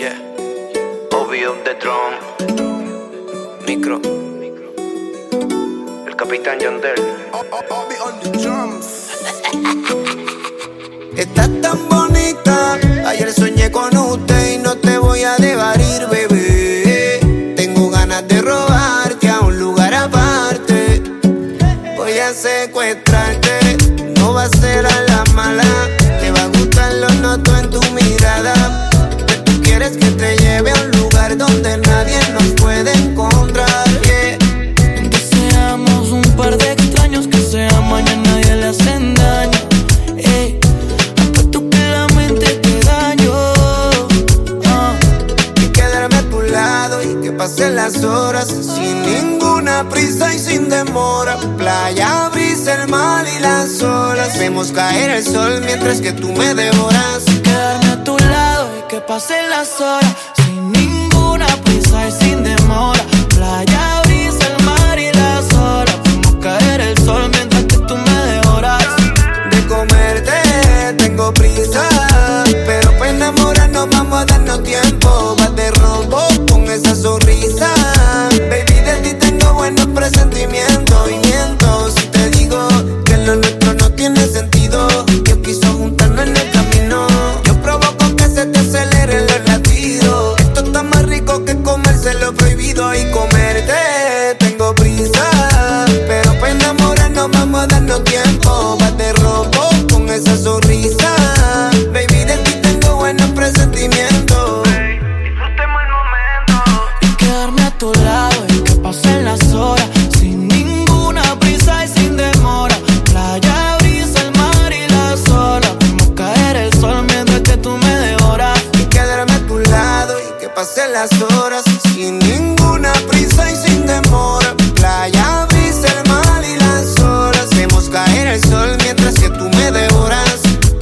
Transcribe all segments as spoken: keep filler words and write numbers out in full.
Yeah, Obi on the drum. Micro. El Capitán Yandel. Obi on the drums. Estás tan bonita, ayer soñé con usted y no te voy a debatir, bebé. Tengo ganas de robarte a un lugar aparte. Voy a secuestrarte, no va a ser a la mala. Te va a gustar, lo noto en tu mirada. Que tú quieres que te lleve a un lugar donde nadie nos puede encontrar, yeah. Que seamos un par de extraños que se aman y a nadie le hacen daño. Ey, apuesto que la mente te daño. uh. Y quedarme a tu lado y que pasen las horas sin ninguna prisa y sin demora. Playa, brisa, el mar y las olas. Vemos caer el sol mientras que tú me devoras. Quedarme a tu lado y que pasen las horas sin ninguna prisa y sin demora. Playa, brisa, el mar y las olas. Vemos caer el sol mientras que tú me devoras. De comerte tengo prisa, pero para enamorarnos vamos a darnos tiempo. Vas de robo con esa sonrisa. Baby, de ti tengo buenos presentimientos. Y miento si te digo que lo nuestro no tiene sentido. Yo quiso juntarnos en el camino. Yo provoco que se te aceleren los latidos. Esto está más rico que comerse lo prohibido. Y comerte tengo prisa, pero para enamorarnos vamos a darnos tiempo. Vas de robo con esa sonrisa. Baby, de ti tengo buenos presentimientos. Disfrutemos el momento. Y quedarme a tu lado y que pasen las horas sin ninguna prisa y sin demora. Playa, brisa, el mar y las olas. Vemos caer el sol mientras que tú me devoras. Y quedarme a tu lado y que pasen las horas sin ninguna prisa y sin demora. Playa, brisa, el mar y las olas. Vemos caer el sol mientras que tú me devoras.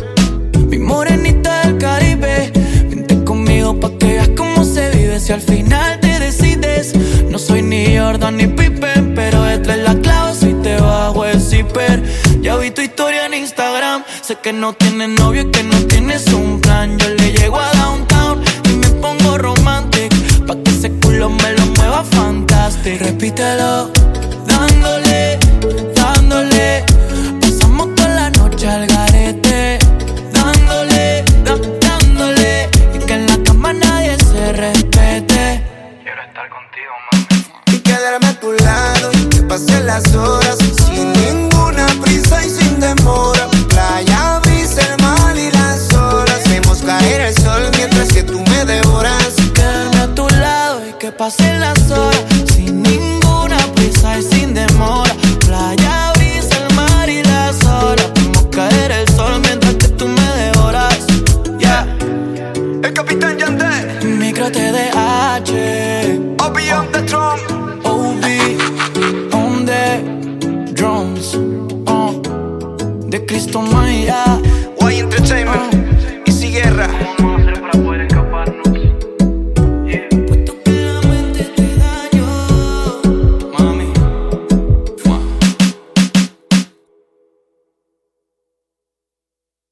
Mi morenita del Caribe, vente conmigo pa' que veas cómo se vive. Si al final te decides, no soy ni Jordan ni Pippen, pero detrás la clave si te bajo el zipper. Ya vi tu historia en Instagram, sé que no tienes novio y que no tienes un plan. Yo le llego a downtown y me pongo romantic, pa' que ese culo me lo mueva fantastic. Repítelo, dándole, dándole. Pasamos toda la noche al garete, dándole, da, dándole. Y que en la cama nadie se respete. Quiero estar contigo, mami. Y quedarme a tu lado y que pasen las horas sin ninguna prisa y sin demora. Playa, brisa, el mar y las olas. Vemos caer el sol mientras que tú me devoras. Quedarme a tu lado y que pasen las horas sin ninguna prisa y sin demora. Playa, brisa, el mar y las olas. Vemos caer el sol mientras que tú me devoras. Yeah. El Capitán Yandel. Micro T D H. Obi on the drum. Obi on the drums. uh, De Cristo Maya. Y Entertainment. uh.